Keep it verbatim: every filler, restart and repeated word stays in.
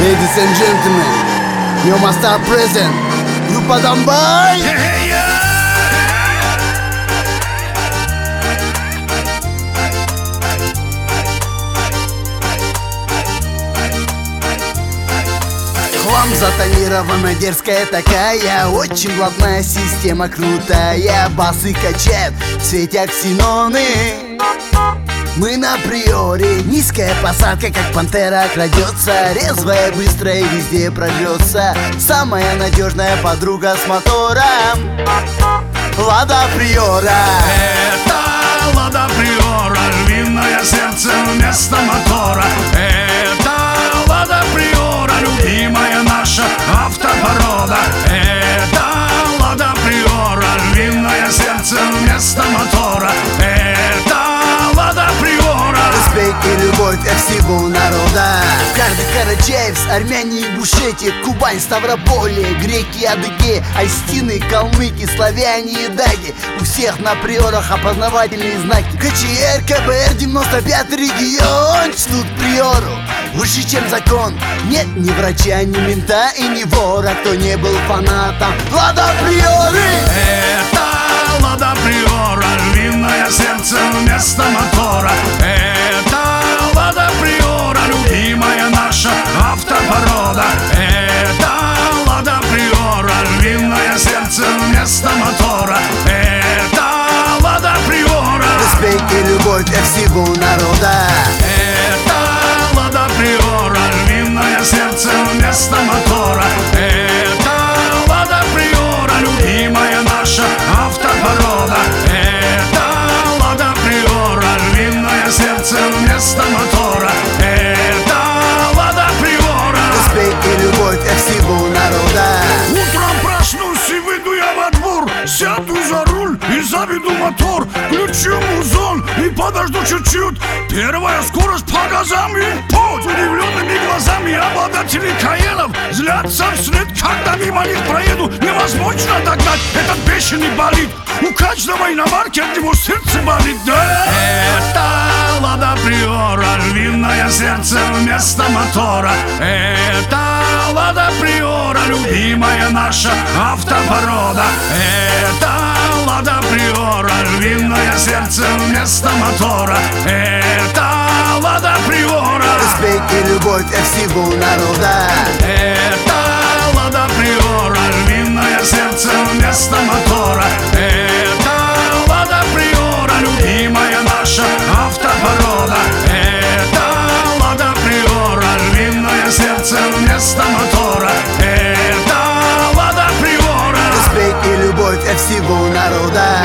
Ladies and gentlemen, you must are present. Группа Донбай. Хлам затонирована, дерзкая такая, очень блатная система крутая. Басы качают в свете ксеноны. Мы на приоре, низкая посадка, как пантера крадется, резвая, быстрая, везде прожжется. Самая надежная подруга с мотором Лада Приора. Это Лада Приора, львиное сердце вместо мотора. Это Лада Приора, любимая наша автопорода. Это Лада Приора, львиное сердце вместо мотора. Это Лада Приора. Респект и любовь от всего народа. Каждый Карачаевск, армяне и Ингушетия, Кубань, Ставрополье, греки, адыги, айстины, калмыки, славяне и даги. У всех на приорах опознавательные знаки. КЧР, КБР, девяносто пятый регион чтут приору выше, чем закон. Нет ни врача, ни мента и ни вора, кто не был фанатом Лада Приоры. Это Лада Приора, львиное сердце вместо мотора. Это Лада Приора, любимая наша автопорода. Это Лада Приора, львиное сердце вместо мотора. Это Лада Приора. Респект и любовь от всего народа. Это Лада Приора, львиное сердце вместо мотора. Это Лада Приора, любимая наша автопорода. Это Лада Приора, львиное сердце вместо мотора. Это Лада Приора. Респект и любовь от всего народа. Утром проснусь и выйду я во двор, сяду за руль и заведу мотор, включу музон и подожду чуть-чуть. Первая скорость по газам и путь. Удивленными глазами обладатели Каенов злятся вслед, когда мимо них проеду. Невозможно догнать этот бешеный болид. У каждого иномарки от него сердце болит, да? Это Лада Приора, львиное сердце вместо мотора. Это Лада Приора, любимая наша автопорода. Это Лада Приора, львиное сердце вместо мотора. Это Лада Приора. Респект и любовь от всего народа. Это Лада Приора, львиное сердце вместо мотора. Это Лада Приора, любимая наша автопорода. Это Лада Приора, львиное сердце вместо мотора. Это Лада Приора. Респект и любовь от всего народа.